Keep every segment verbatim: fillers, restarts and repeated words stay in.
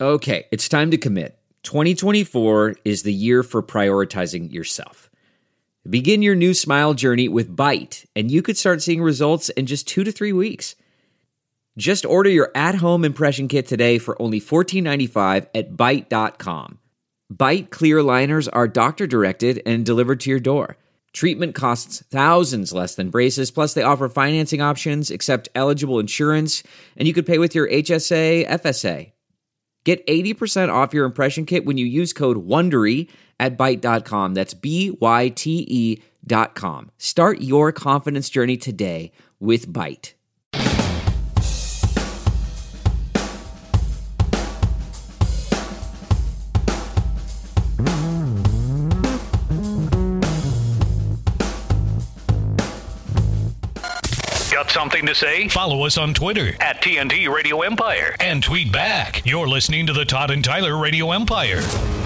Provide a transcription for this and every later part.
Okay, it's time to commit. twenty twenty-four is the year for prioritizing yourself. Begin your new smile journey with Byte, and you could start seeing results in just two to three weeks. Just order your at-home impression kit today for only fourteen ninety-five at byte dot com. Byte clear aligners are doctor-directed and delivered to your door. Treatment costs thousands less than braces, plus they offer financing options, accept eligible insurance, and you could pay with your H S A, F S A. Get eighty percent off your impression kit when you use code WONDERY at byte dot com. That's B Y T E dot com. Start your confidence journey today with Byte. Got something to say? Follow us on Twitter At T N T Radio Empire. and tweet back. You're listening to the Todd and Tyler Radio Empire.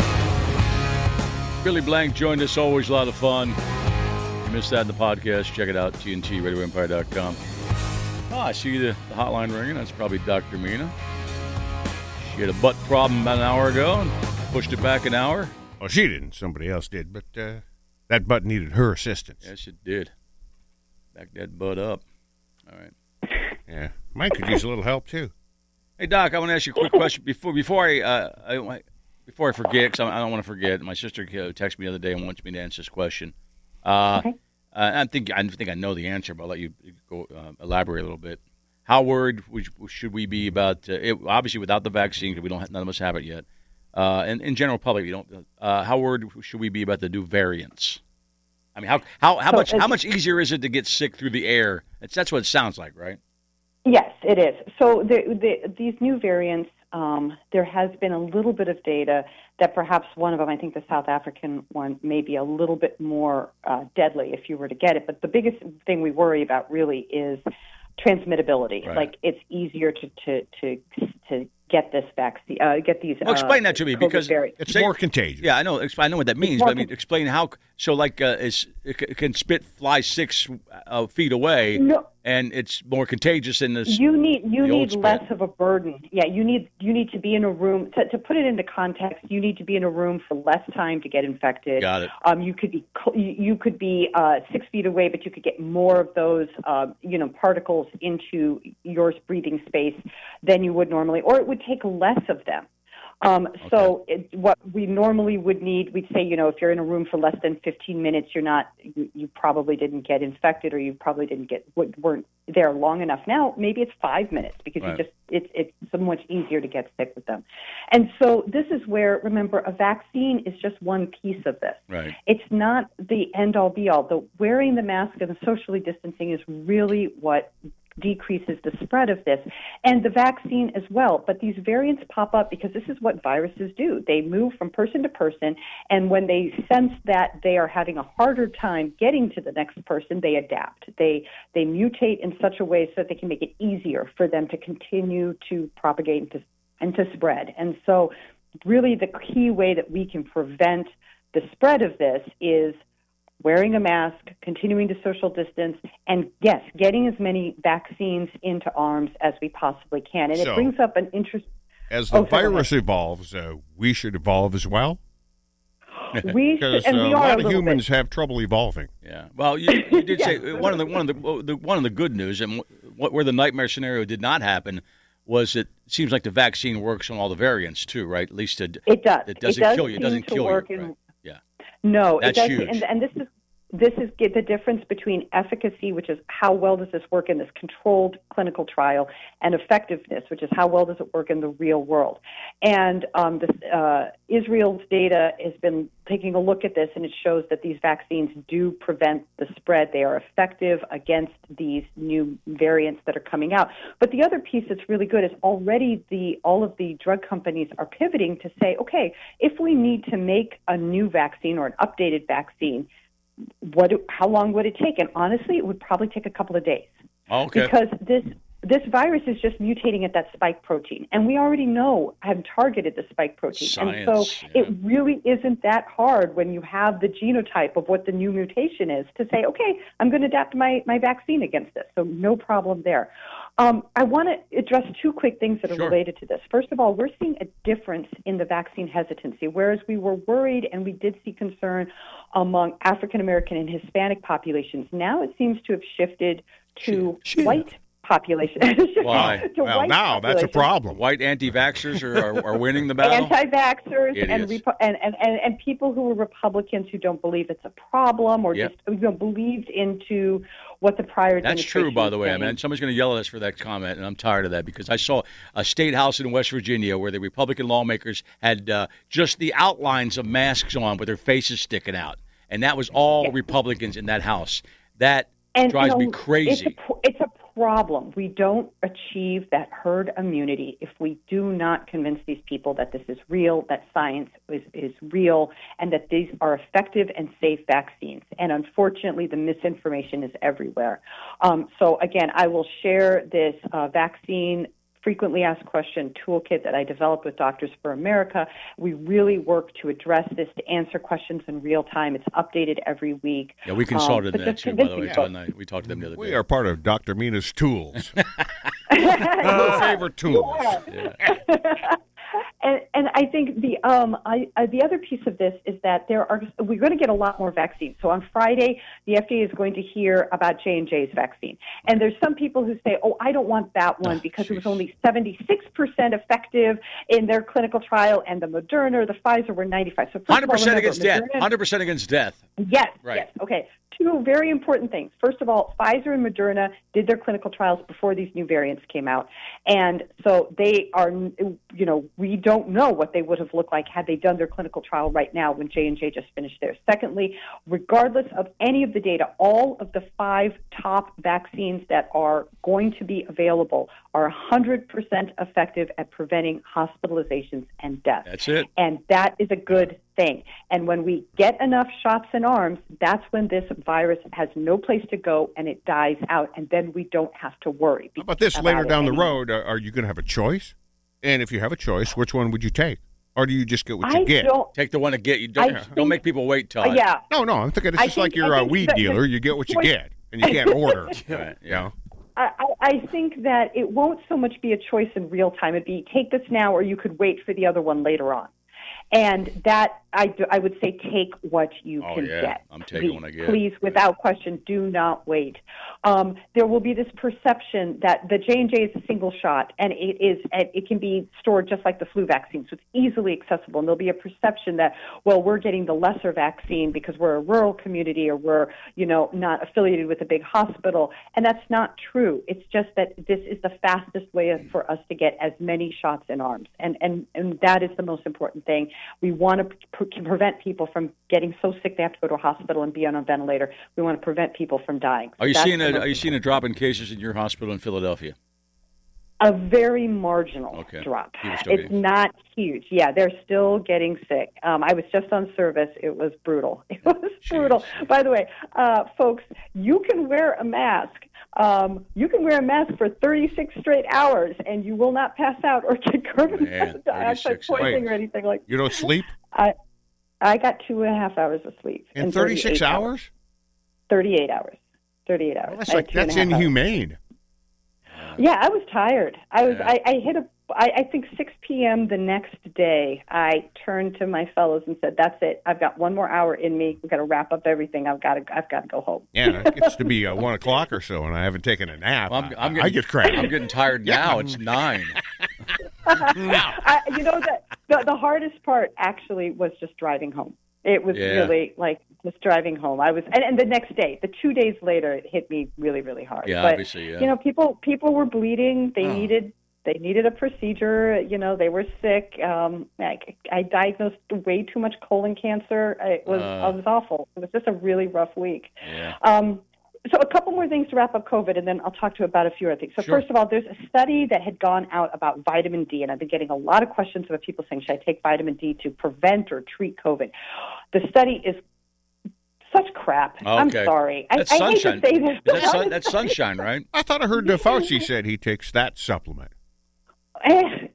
Billy Blank joined us. Always a lot of fun. If you missed that in the podcast, check it out, T N T radio empire dot com. Ah, I see the, the hotline ringing. That's probably Doctor Mina. She had a butt problem about an hour ago and pushed it back an hour. Well, she didn't. Somebody else did. But uh, that butt needed her assistance. Yes, it did. Back that butt up. All right. Yeah. Mine could use a little help, too. Hey, Doc, I want to ask you a quick question before before I, uh, I before I forget, because I don't want to forget. My sister texted me the other day and wants me to answer this question. Uh, okay. uh, I think I think I know the answer, but I'll let you go uh, elaborate a little bit. How worried should we be about? Uh, it, obviously, without the vaccine, because we don't, none of us have it yet. Uh, and in general public, we don't. Uh, how worried should we be about the new variants? I mean, how how how so, much how much easier is it to get sick through the air? It's, that's what it sounds like, right? Yes, it is. So the, the, these new variants, um, there has been a little bit of data that perhaps one of them, I think the South African one, may be a little bit more uh, deadly if you were to get it. But the biggest thing we worry about really is transmittability. Right. Like it's easier to to to, to get this vaccine, uh, get these. Well, explain uh, that to me COVID because variants. It's more contagious. Yeah, I know. I know what that means, but I mean, explain how. So, like, uh, is, it can spit fly six uh, feet away, no. and it's more contagious in this. You need you the need less of a burden. Yeah, you need you need to be in a room to, to put it into context. You need to be in a room for less time to get infected. Got it. Um, you could be you could be uh, six feet away, but you could get more of those uh, you know particles into your breathing space than you would normally, or it would take less of them. Um, Okay. So it, what we normally would need, we'd say, you know, if you're in a room for less than fifteen minutes, you're not, you, you probably didn't get infected, or you probably didn't get, weren't there long enough. Now, maybe it's five minutes because Right. you just, it's, it's so much easier to get sick with them. And so this is where, remember, a vaccine is just one piece of this. Right. It's not the end-all, be-all. The wearing the mask and the socially distancing is really what decreases the spread of this, and the vaccine as well. But these variants pop up because this is what viruses do. They move from person to person, and when they sense that they are having a harder time getting to the next person, they adapt. They they mutate in such a way so that they can make it easier for them to continue to propagate and to, and to spread. And so really the key way that we can prevent the spread of this is wearing a mask, continuing to social distance, and, yes, getting as many vaccines into arms as we possibly can. And So, it brings up an interest. As the Oh, sorry, virus evolves, uh, we should evolve as well? We Because should, and uh, we a are lot a of little humans bit. have trouble evolving. Yeah. Well, you, you did say Yeah. one of the one of the, the one of the good news, and what, where the nightmare scenario did not happen, was it seems like the vaccine works on all the variants too, right? At least it, It does. It doesn't does kill you. It seem doesn't to kill work you. in- Right. Yeah. No, That's it does, huge. and, and this is this is get the difference between efficacy, which is how well does this work in this controlled clinical trial, and effectiveness, which is how well does it work in the real world. And um, this, uh, Israel's data has been taking a look at this, and it shows that these vaccines do prevent the spread. They are effective against these new variants that are coming out. But the other piece that's really good is already the all of the drug companies are pivoting to say, okay, if we need to make a new vaccine or an updated vaccine, what? how long would it take? And honestly, it would probably take a couple of days. Okay. Because this this virus is just mutating at that spike protein, and we already know have targeted the spike protein. Science, and so yeah. it really isn't that hard when you have the genotype of what the new mutation is to say, okay, I'm going to adapt my, my vaccine against this. So no problem there. Um, I want to address two quick things that are Sure. related to this. First of all, we're seeing a difference in the vaccine hesitancy. Whereas we were worried and we did see concern among African American and Hispanic populations, now it seems to have shifted to Shit. white population. Why? To Well, white now that's a population. problem. White anti-vaxxers are, are, are winning the battle. Anti-vaxxers and, Idiots. Repo- and, and, and, and people who are Republicans who don't believe it's a problem or Yep. just you know, believed into what the prior That's true, administration by the way. was I mean, saying. somebody's going to yell at us for that comment, and I'm tired of that because I saw a state house in West Virginia where the Republican lawmakers had uh, just the outlines of masks on with their faces sticking out, and that was all Republicans in that house. That And, drives you know, me crazy. It's a, it's a problem. We don't achieve that herd immunity if we do not convince these people that this is real, that science is, is real, and that these are effective and safe vaccines. And unfortunately, the misinformation is everywhere. Um, so again, I will share this uh, vaccine frequently asked question toolkit that I developed with Doctors for America. We really work to address this, to answer questions in real time. It's updated every week. Yeah, we consulted Um, but that just too, by the way. convincing Todd folks. and I, we talked to them the other We day. are part of Doctor Mina's tools. Her favorite tools. And, and I think the um, I, uh, the other piece of this is that there are we're going to get a lot more vaccines. So on Friday, the F D A is going to hear about J and J's vaccine. And there's some people who say, "Oh, I don't want that one because it was only seventy-six percent effective in their clinical trial, and the Moderna, or the Pfizer were ninety-five." So first of all, one hundred percent remember, against death. Moderna- one hundred percent against death. Yes, Right. yes. Okay. Two very important things. First of all, Pfizer and Moderna did their clinical trials before these new variants came out. And so they are, you know, we don't know what they would have looked like had they done their clinical trial right now when J and J just finished theirs. Secondly, regardless of any of the data, all of the five top vaccines that are going to be available are one hundred percent effective at preventing hospitalizations and deaths. That's it. And that is a good thing. And when we get enough shots in arms, that's when this virus has no place to go and it dies out. And then we don't have to worry. How about this about later it down the anymore. road? Are, are you going to have a choice? And if you have a choice, which one would you take? Or do you just get what you I get? don't. Take the one to get you. Don't, I don't think- make people wait, Uh, Todd. yeah. No, no. I'm thinking it's I just think- like you're I a think weed that- dealer. You get what you choice- get, and you can't order. Right, You know? I, I I think that it won't so much be a choice in real time. It'd be take this now, or you could wait for the other one later on. And that, I, do- I would say, take what you Oh, can yeah. get. I'm taking please, what I get. Please, without question, do not wait. Um, there will be this perception that the J and J is a single shot, and it is it can be stored just like the flu vaccine, so it's easily accessible. And there'll be a perception that, well, we're getting the lesser vaccine because we're a rural community or we're, you know, not affiliated with a big hospital. And that's not true. It's just that this is the fastest way for us to get as many shots in arms. And, and, and that is the most important thing. We want to pre- prevent people from getting so sick they have to go to a hospital and be on a ventilator. We want to prevent people from dying. Are you That's seeing the a most Are you seeing a drop in cases in your hospital in Philadelphia? A very marginal Okay. drop. People still It's getting- not huge. Yeah, they're still getting sick. Um, I was just on service. It was brutal. It was brutal. By the way, uh, folks, you can wear a mask. Um, you can wear a mask for thirty-six straight hours, and you will not pass out or get carbon Man, dioxide thirty-six poisoning Wait. or anything like that. You don't sleep I, I got two and a half hours of sleep. in thirty-six thirty-eight hours? thirty-eight hours. thirty-eight hours. Well, that's I had like two and that's a half hours. inhumane. Yeah, I was tired. I was. Yeah. I, I hit a. I, I think six p.m. the next day. I turned to my fellows and said, "That's it. I've got one more hour in me. We've got to wrap up everything. I've got to. I've got to go home." Yeah, it gets to be uh, one o'clock or so, and I haven't taken a nap. Well, I'm, I, I'm I getting, get crazy. I'm getting tired now. It's nine. I, you know that the, the hardest part actually was just driving home. It was Yeah. really like just driving home. I was, and, and the next day, the two days later, it hit me really, really hard. Yeah, but, obviously, yeah. You know, people people were bleeding. They Oh. needed they needed a procedure. You know, they were sick. Um, I, I diagnosed way too much colon cancer. It was Uh. it was awful. It was just a really rough week. Yeah. Um, so a couple more things to wrap up COVID, and then I'll talk to you about a few other things. So Sure. first of all, there's a study that had gone out about vitamin D, and I've been getting a lot of questions about people saying, should I take vitamin D to prevent or treat COVID? The study is such crap. I'm Okay. sorry. That's I, I hate sunshine. to say this. Is that sun, that's sunshine, right? I thought I heard uh, Fauci said he takes that supplement. Eh,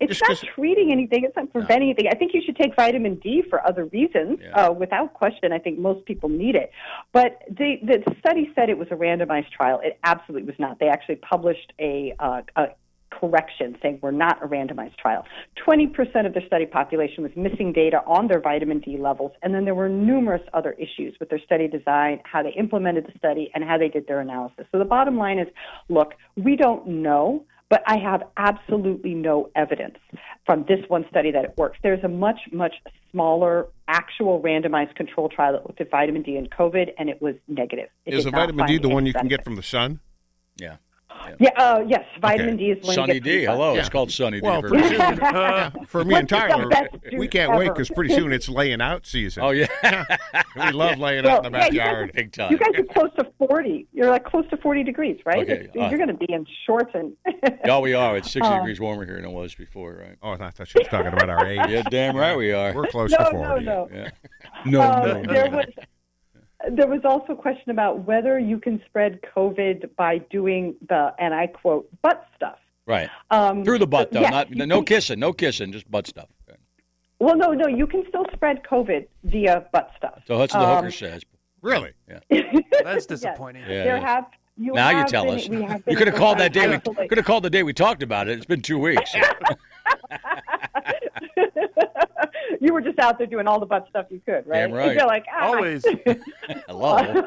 It's Just not 'cause- treating anything. It's not preventing anything. I think you should take vitamin D for other reasons. Yeah. Uh, without question, I think most people need it. But the, the study said it was a randomized trial. It absolutely was not. They actually published a, uh, a correction saying we're not a randomized trial. twenty percent of their study population was missing data on their vitamin D levels, and then there were numerous other issues with their study design, how they implemented the study, and how they did their analysis. So the bottom line is, look, we don't know, but I have absolutely no evidence from this one study that it works. There's a much, much smaller actual randomized control trial that looked at vitamin D and COVID, and it was negative. It Is did the not vitamin D find the any one you can benefit. get from the sun? Yeah. Yeah, uh, yes, vitamin Okay. D is one you Sunny get from D. the sun. Hello. Yeah. It's called Sunny D. Well, for pretty me. soon, uh, for me and What's the Tyler, best we juice can't wait ever? because pretty soon it's laying out season. Oh, yeah. We love laying out in the Well, yeah, you backyard. guys- Big time. You guys are close to forty. You're like close to forty degrees, right? Okay, You're, uh, you're going to be in shorts and. Yeah, we are. It's sixty Um, degrees warmer here than it was before, right? Oh, I thought she was talking about our age. Yeah, damn right we are. We're close No, to no, forty. no. Yeah. No, Um, no, no. there was there was also a question about whether you can spread COVID by doing the, and I quote, butt stuff. Right. Um, Through the butt, though. yeah, Not you no can- kissing. No kissing. Just butt stuff. Well, no, no, you can still spread COVID via butt stuff. So that's what the Um, hooker says. Really? That's disappointing. Yeah. There yeah. have you Now you have tell been- us. we have You been could have able called to that day. We isolate- could have called the day we talked about it. It's been two weeks. You were just out there doing all the butt stuff you could, right? Damn right. You're like, ah. Always. Hello.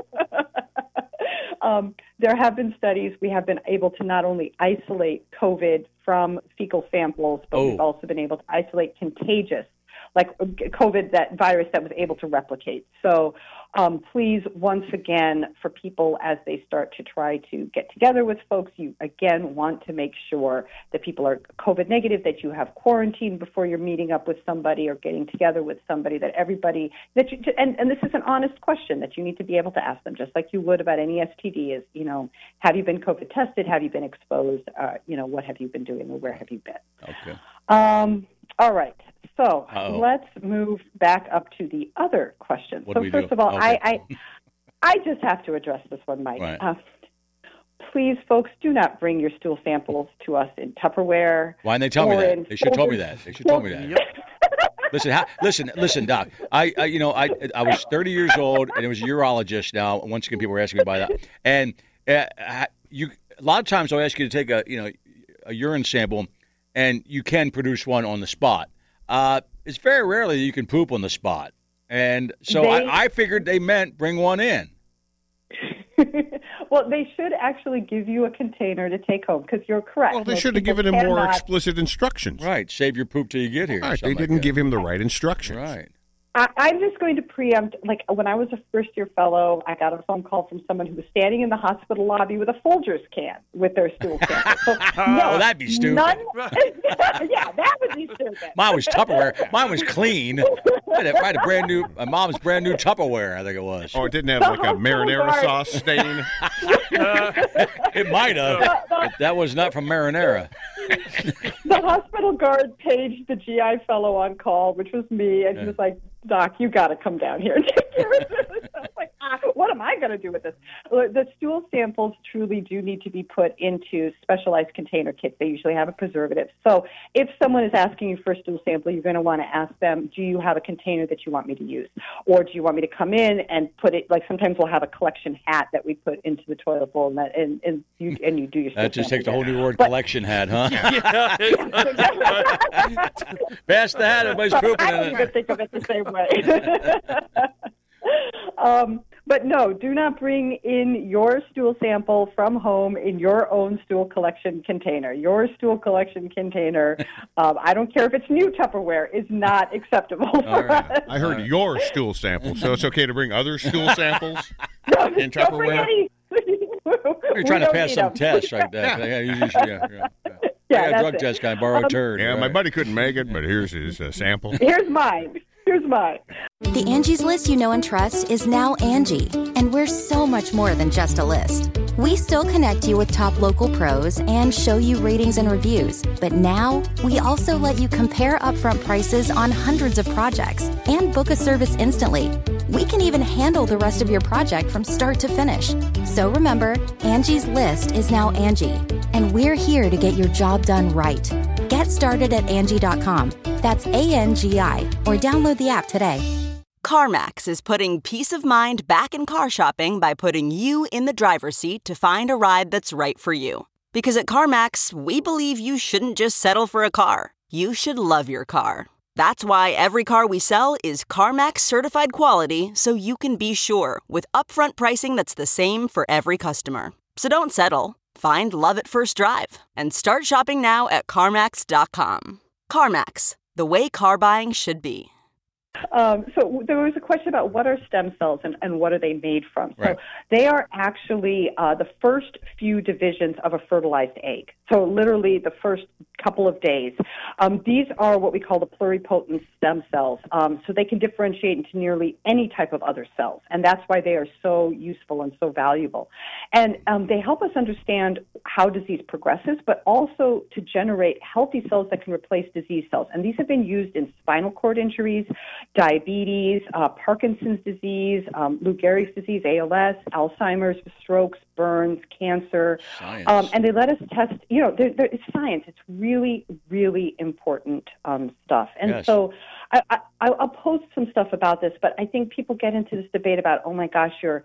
um, there have been studies. We have been able to not only isolate COVID from fecal samples, but Oh. we've also been able to isolate contagious, like COVID, that virus that was able to replicate. So um, please, once again, for people as they start to try to get together with folks, you again want to make sure that people are COVID negative, that you have quarantine before you're meeting up with somebody or getting together with somebody, that everybody, that you, and, and this is an honest question that you need to be able to ask them, just like you would about any S T D, is, you know, have you been COVID tested? Have you been exposed? Uh, you know, what have you been doing or where have you been? Okay. Um, all right. So Uh-oh. let's move back up to the other question. What so do we first do? of all, Okay. I, I I just have to address this one, Mike. Right. Uh, please, folks, do not bring your stool samples to us in Tupperware. Why didn't they tell me or that? in They should have told me folders. that. They should have told me that. Listen, how, listen, listen, Doc. I, I, you know, I, I was thirty years old, and it was a urologist. Now, once again, people were asking me about that, and uh, you. A lot of times, I'll ask you to take a, you know, a urine sample, and you can produce one on the spot. Uh, it's very rarely that you can poop on the spot, and so They- I, I figured they meant bring one in. Well, they should actually give you a container to take home, because you're correct. Well, they Most should have people given him more cannot- explicit instructions. Right, save your poop till you get here. or Right, they something like didn't that. give him the right instructions. Right. I, I'm just going to preempt, like, when I was a first-year fellow, I got a phone call from someone who was standing in the hospital lobby with a Folgers can with their stool sample. So, no, Well, that'd be stupid. None, yeah, that would be stupid. Mine was Tupperware. Mine was clean. I had a, I had a brand new, my mom's brand new Tupperware, I think it was. Oh, it didn't have like a marinara Guard. sauce stain. It might have. But that was not from Marinara. The hospital guard paged the G I fellow on call, which was me, and he was like, Doc, you got to come down here and take care of this. I was like, ah, what am I going to do with this? The stool samples truly do need to be put into specialized container kits. They usually have a preservative. So if someone is asking you for a stool sample, you're going to want to ask them, do you have a container that you want me to use? Or do you want me to come in and put it, like sometimes we'll have a collection hat that we put into the toilet bowl, and, that, and, and, you, and you do your stool That just sample takes a whole there. new word, But- collection hat, huh? Pass the hat, everybody's I pooping don't in even it. think of it the same way. um, but no, do not bring in your stool sample from home in your own stool collection container. Your stool collection container, um, I don't care if it's new Tupperware, is not acceptable for All right. us. I heard your stool sample, so it's okay to bring other stool samples in Don't bring Tupperware. any. You're trying to pass some tests right there. Yeah, you- you should- yeah, yeah, yeah. Yeah, I got a that's drug it. test guy, borrow a Um, turd. Yeah, my right. buddy couldn't make it, but here's his uh, sample. Here's mine. Here's mine. The Angie's List you know and trust is now Angie, and we're so much more than just a list. We still connect you with top local pros and show you ratings and reviews, but now we also let you compare upfront prices on hundreds of projects and book a service instantly. We can even handle the rest of your project from start to finish. So remember, Angie's List is now Angie, and we're here to get your job done right. Get started at Angie dot com. That's A N G I, or download the app today. CarMax is putting peace of mind back in car shopping by putting you in the driver's seat to find a ride that's right for you. Because at CarMax, we believe you shouldn't just settle for a car. You should love your car. That's why every car we sell is CarMax certified quality, so you can be sure with upfront pricing that's the same for every customer. So don't settle. Find love at first drive and start shopping now at CarMax dot com. CarMax, the way car buying should be. Um, so there was a question about what are stem cells and, and what are they made from. Right. So they are actually uh, the first few divisions of a fertilized egg. So literally the first couple of days. Um, these are what we call the pluripotent stem cells. Um, so they can differentiate into nearly any type of other cells. And that's why they are so useful and so valuable. And um, they help us understand how disease progresses, but also to generate healthy cells that can replace disease cells. And these have been used in spinal cord injuries, diabetes, uh, Parkinson's disease, um, Lou Gehrig's disease, A L S, Alzheimer's, strokes, burns, cancer. Um, and they let us test, you know, they're, they're, it's science. It's really, really important um, stuff. And Yes. so I, I, I'll post some stuff about this, but I think people get into this debate about, oh, my gosh, you're,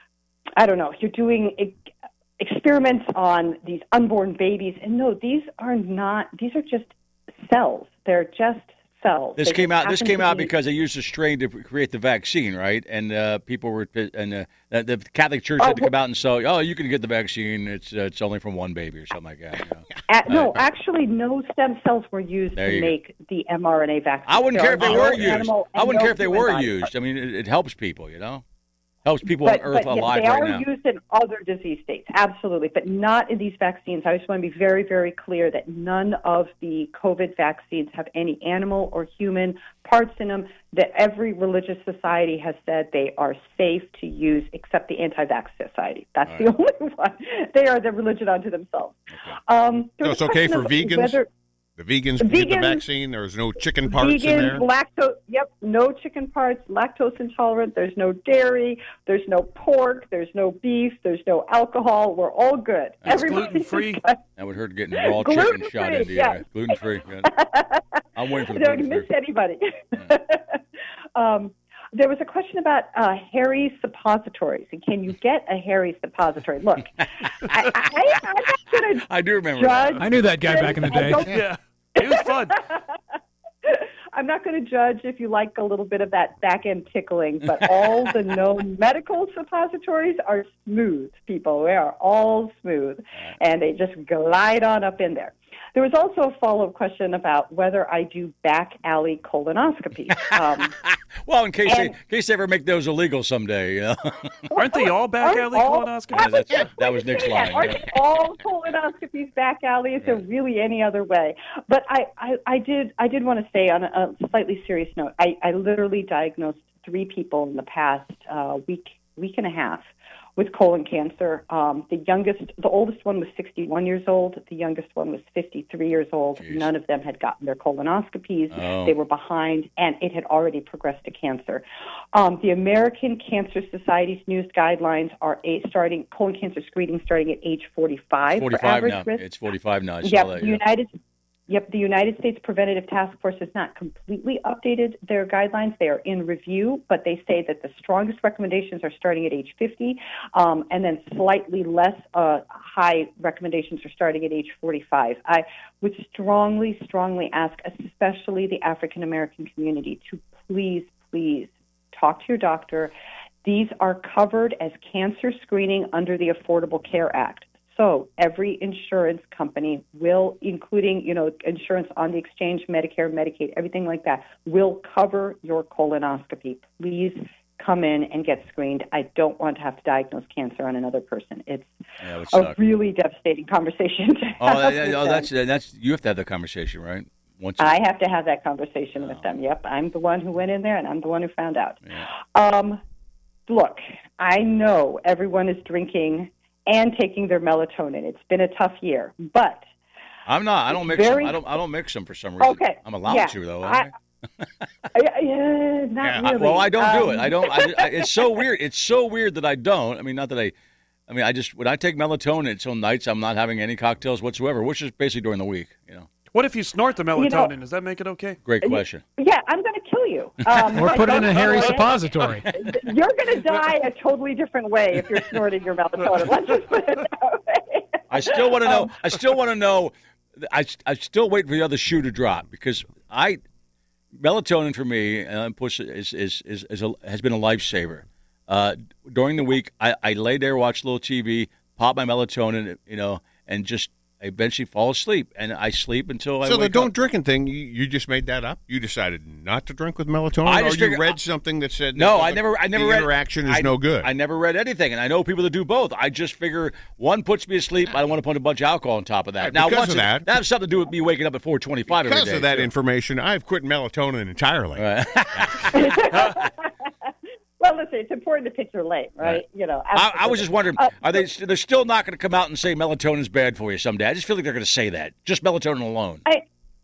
I don't know, you're doing e- experiments on these unborn babies. And no, these are not, these are just cells. They're just cells. This They came just out. This happen came to out be- because they used a strain to create the vaccine, right? And uh, people were, and uh, the Catholic Church had to come out and say, "Oh, you can get the vaccine. It's uh, it's only from one baby or something like that." You know? A- no, actually, no stem cells were used There to you go. make the mRNA vaccine. I wouldn't There care if are they no were used. animal I and wouldn't no care if they human were bodies. used. I mean, it, it helps people, you know, helps people But, on Earth but, yeah, alive they right are now. used in other disease states, absolutely, but not in these vaccines. I just want to be very, very clear that none of the COVID vaccines have any animal or human parts in them, that every religious society has said they are safe to use except the anti-vax society. That's All the right. only one. They are the religion unto themselves. Um, there So was it's a okay question for of vegans? whether- The vegans can get the Vegans- vaccine. There's no chicken parts in Vegan, there. lactose, yep, no chicken parts, lactose intolerant, there's no dairy, there's no pork, there's no beef, there's no alcohol. We're all good. It's Everybody's gluten-free. got- That would hurt getting raw chicken Gluten-free, shot into you. yeah. Gluten free. I'm waiting for the Don't gluten miss free. anybody. um, there was a question about uh, hairy suppositories, and can you get a hairy suppository? Look, I, I, I'm not going to I do remember judge. that. I knew that guy back in the I day. don't- Yeah. It was fun. I'm not going to judge if you like a little bit of that back end tickling, but all the known medical suppositories are smooth, people. They are all smooth, and they just glide on up in there. There was also a follow-up question about whether I do back alley colonoscopies. Um, Well, in case they, And- in case they ever make those illegal someday, you know. Aren't they all back Aren't alley all- colonoscopies? I was That's- just that was going to Nick's say that. line, Aren't yeah. all colonoscopies back alley? Is there really any other way? But I, I, I did I did want to say on a, a slightly serious note, I, I literally diagnosed three people in the past uh, week week and a half with colon cancer. Um, the youngest, the oldest one was sixty-one years old. The youngest one was fifty-three years old. Jeez. None of them had gotten their colonoscopies. Oh. They were behind, and it had already progressed to cancer. Um, the American Cancer Society's newest guidelines are a, starting colon cancer screening starting at age forty-five, for forty-five average now. risk. It's forty-five now. I saw Yep, that, the yeah. United Yep, the United States Preventative Task Force has not completely updated their guidelines. They are in review, but they say that the strongest recommendations are starting at age fifty, um, and then slightly less uh, high recommendations are starting at age forty-five. I would strongly, strongly ask, especially the African American community, to please, please talk to your doctor. These are covered as cancer screening under the Affordable Care Act. So every insurance company will, including, you know, insurance on the exchange, Medicare, Medicaid, everything like that, will cover your colonoscopy. Please come in and get screened. I don't want to have to diagnose cancer on another person. It's Yeah, it would a suck. really devastating conversation to Oh, have that, with oh, them. that's that's you have to have that conversation, right? Once I have to have that conversation with them. Yep, I'm the one who went in there, and I'm the one who found out. Yeah. Um, look, I know everyone is drinking and taking their melatonin. It's been a tough year, but I'm not. I don't mix Very- them. I don't. I don't mix them for some reason. Okay, I'm allowed yeah. to though. I- aren't I? I- yeah, not Yeah, I- really. well, I don't do it. Um, I don't. I, I, it's so weird. It's so weird that I don't. I mean, not that I. I mean, I just when I take melatonin, it's on nights I'm not having any cocktails whatsoever, which is basically during the week. You know. What if you snort the melatonin? know- Does that make it okay? Great question. Yeah, I'm going to kill you. Um, Or but put it in a don't- hairy suppository. You're going to die a totally different way if you're snorting your melatonin. Let's just put it that way. I still want to know. I still want to know. I I still wait for the other shoe to drop because I melatonin for me uh, push is is is, is a, has been a lifesaver. Uh, during the week, I, I lay there, watch a little T V, pop my melatonin, you know, and just eventually fall asleep. And I sleep until I So the wake don't up. drinking thing, you, you just made that up? You decided not to drink with melatonin, I or just you figured- read something that said No, that I the- never. I never the read. interaction is I, no good. I never read anything, and I know people that do both. I just figure one puts me asleep. I don't want to put a bunch of alcohol on top of that. Right, now, because once of it- that- that has something to do with me waking up at four twenty-five every Because day. of that too. information, I've quit melatonin entirely. Well, listen, it's important to pick your lane, right? Right. You know, I, I was absolutely. just wondering, Uh, are they? They're still not going to come out and say melatonin is bad for you someday. I just feel like they're going to say that. Just melatonin alone. I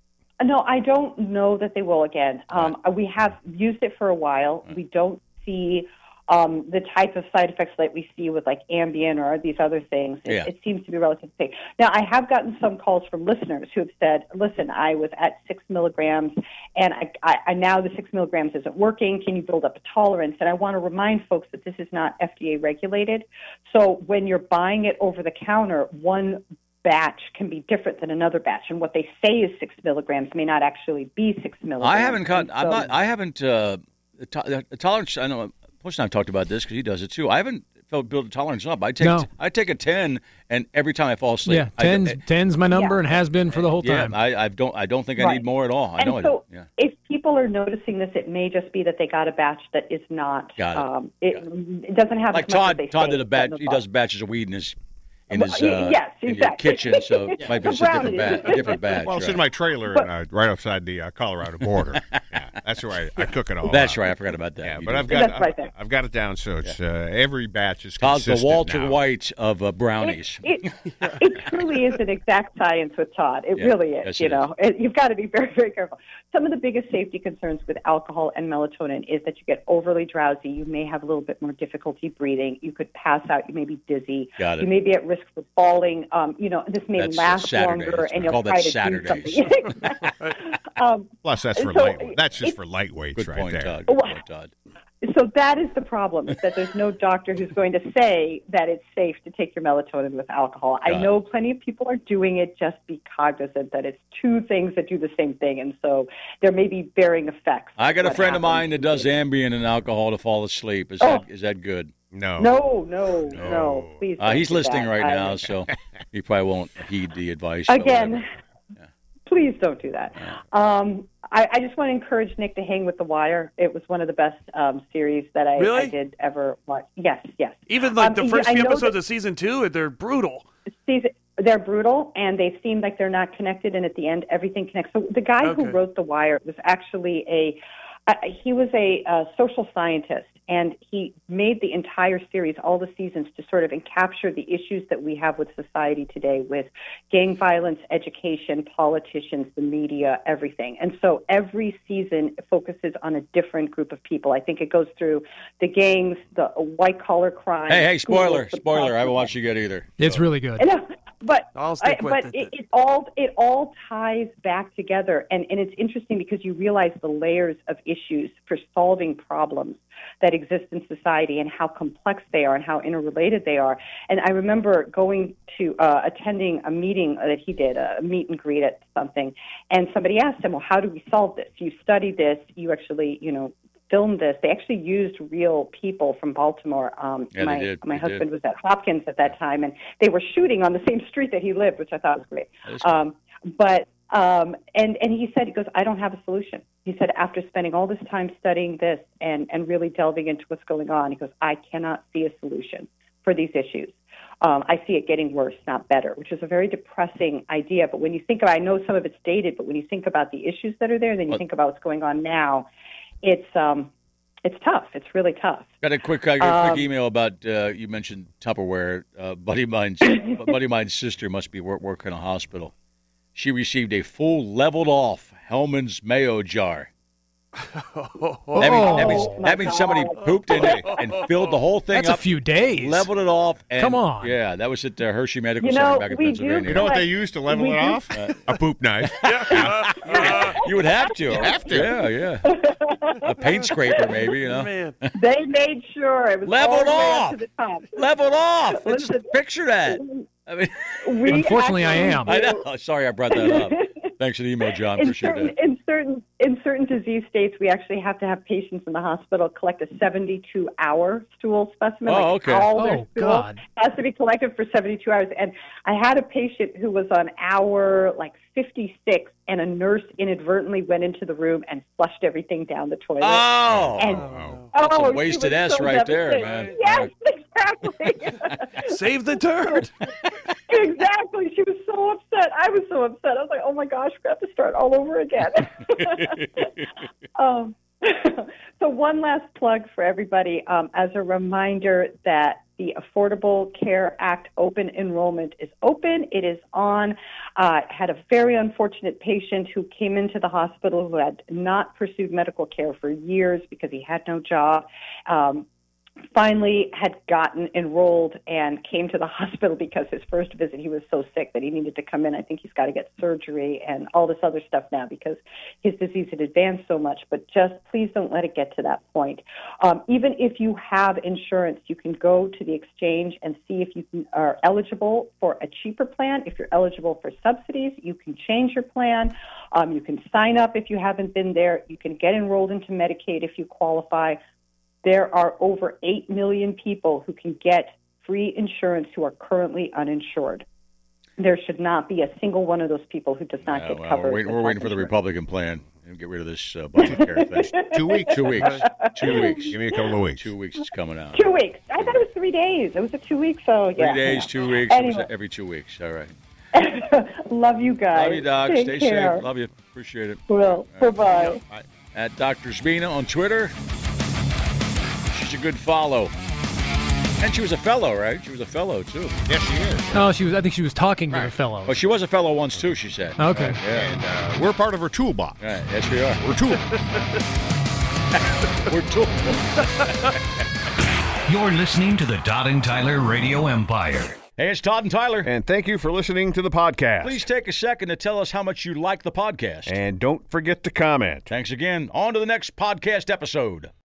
no, I don't know that they will again. Um, We have used it for a while. We don't see um, the type of side effects that we see with like Ambien or these other things. It, Yeah. it seems to be relatively safe. Now, I have gotten some calls from listeners who have said, "Listen, I was at six milligrams, and I, I, I now the six milligrams isn't working. Can you build up a tolerance?" And I want to remind folks that this is not F D A regulated. So when you're buying it over the counter, one batch can be different than another batch, and what they say is six milligrams may not actually be six milligrams. I haven't caught. And I'm so- not. I haven't. Uh, the, to, the tolerance. I know. Push and I've talked about this because he does it too. I haven't felt build a tolerance up. I take. No. I take a ten, and every time I fall asleep, Yeah, I- ten's, I, ten's my number Yeah. and has been for the whole yeah, time. I, I don't. I don't think I Right. need more at all. I and know I so, don't. Yeah. if people are noticing this, it may just be that they got a batch that is not. Got it. Um, it, it doesn't have Like as much Todd. as they Todd say did a batch. in the He box. does batches of weed in his in Well, his y- uh, yes, in your exactly. kitchen. So it might be just a different Brownies. batch. A different batch. Well, it's right. in my trailer But- uh, right outside the uh, Colorado border. Yeah, that's where I, I cook it all. That's out. right. I forgot about that. Yeah, You but do. I've got That's I've, right there. I've got it down so it's uh, every batch is Todd's the consistent Walter now. White of uh, brownies. It, it, it truly is an exact science with Todd. It Yeah, really is. yes, you it know, It, you've got to be very, very careful. Some of the biggest safety concerns with alcohol and melatonin is that you get overly drowsy. You may have a little bit more difficulty breathing. You could pass out. You may be dizzy. Got it. You may be at risk for falling. Um, you know, this may That's last Saturdays. longer, We and you'll call that try to Saturdays. do something. um, Plus, that's for So, light. That's just it- for lightweights Good right point, there. Todd. Good point, Todd. So that is the problem, is that there's no doctor who's going to say that it's safe to take your melatonin with alcohol. I Got it. know plenty of people are doing it. Just be cognizant that it's two things that do the same thing, and so there may be varying effects. I got a what friend of happens. mine that does Ambien and alcohol to fall asleep. Is Oh. that is that good? No. No, no, no, please. Uh, don't he's do listening that. right I- now, so he probably won't heed the advice. or Again, whatever. please don't do that. Um, I, I just want to encourage Nick to hang with The Wire. It was one of the best um, series that I, Really? I did ever watch. Yes, yes. Even like Um, the yeah, first I few know episodes that- of season two, they're brutal. season, they're brutal, and they seem like they're not connected, and at the end, everything connects. So the guy Okay. who wrote The Wire was actually a, uh, he was a uh, social scientist, and he made the entire series, all the seasons, to sort of capture the issues that we have with society today, with gang violence, education, politicians, the media, everything. And so every season focuses on a different group of people. I think it goes through the gangs, the white-collar crime. Hey, hey, spoiler, schools, the spoiler! I haven't prostitution. watched it yet either. It's really good. I know, but I'll stick I- with but it. it, it all it all ties back together, and and it's interesting because you realize the layers of issues for solving problems that exist in society and how complex they are and how interrelated they are. And I remember going to uh, attending a meeting that he did, a meet and greet at something, and somebody asked him, "Well, how do we solve this? You study this, you actually, you know." filmed this. They actually used real people from Baltimore. Um, Yeah, they my did. my They husband did. was at Hopkins at that time, and they were shooting on the same street that he lived, which I thought was great. That is cool. Um, but um, and and he said, he goes, I don't have a solution. He said, after spending all this time studying this and and really delving into what's going on, he goes, I cannot see a solution for these issues. Um, I see it getting worse, not better, which is a very depressing idea. But when you think about, I know some of it's dated, but when you think about the issues that are there, and then you Well- think about what's going on now, it's um, it's tough. It's really tough. Got a quick, I got a quick Um, email about uh, you mentioned Tupperware. Uh, buddy of mine's buddy of mine's sister must be work, working in a hospital. She received a full leveled off Hellman's mayo jar. That means, that means, Oh, my that means somebody God. pooped in it and filled the whole thing That's up. a few days. Leveled it off. And, Come on. Yeah, that was at the Hershey Medical You Center know, back in we do Pennsylvania. You know what Like, they use to level we it do- off? A poop knife. You would have to. You have to. Yeah, yeah. A paint scraper, maybe, you know. Man. They made sure it was Leveled all the way up off. to the top. Leveled off. Let's Listen. picture that. I mean, We Unfortunately, I actually am. I do- know. Sorry, I brought that up. Thanks for the email, John. In Appreciate certain, that. in certain in certain disease states, we actually have to have patients in the hospital collect a seventy-two hour stool specimen. Oh, like okay. All their Oh, stool God. has to be collected for seventy-two hours. And I had a patient who was on hour like fifty-six, and a nurse inadvertently went into the room and flushed everything down the toilet. Oh. and That's oh, a she wasted was S so right there, devastated. man. Yes, exactly. Save the turd. Exactly. She was so upset. I was so upset. I was like, oh my gosh, we have to start all over again. um, so one last plug for everybody. Um, as a reminder that the Affordable Care Act open enrollment is open. It is on. Uh, had a very unfortunate patient who came into the hospital who had not pursued medical care for years because he had no job. Um, finally had gotten enrolled and came to the hospital because his first visit he was so sick that he needed to come in. I think he's got to get surgery and all this other stuff now because his disease had advanced so much. But just please don't let it get to that point. Um, even if you have insurance, you can go to the exchange and see if you can, are eligible for a cheaper plan. If you're eligible for subsidies, you can change your plan. Um, you can sign up if you haven't been there. You can get enrolled into Medicaid if you qualify. There are over eight million people who can get free insurance who are currently uninsured. There should not be a single one of those people who does not Uh, get well, covered. we're waiting, with we're waiting for the health Republican plan and get rid of this uh, budget care thing. Two weeks. Two weeks. Two weeks. Give me a couple of weeks. Two weeks is coming out. Two weeks. I thought it was three days. It was a two weeks, so yeah. Three days, yeah. two weeks. It was Anyway. every two weeks. All right. Love you guys. Love you, Doc. Take Stay care. safe. Love you. Appreciate it. Well, bye-bye. At Doctor Zbina on Twitter. She's a good follow. And she was a fellow, right? She was a fellow, too. Yes, she is. No, she was. I think she was talking to the fellow. Oh, she was a fellow once, too, she said. Okay. Right, yeah. And uh, we're part of her toolbox. Right, yes, we are. We're tool. We're tool. You're listening to the Todd and Tyler Radio Empire. Hey, it's Todd and Tyler. And thank you for listening to the podcast. Please take a second to tell us how much you like the podcast. And don't forget to comment. Thanks again. On to the next podcast episode.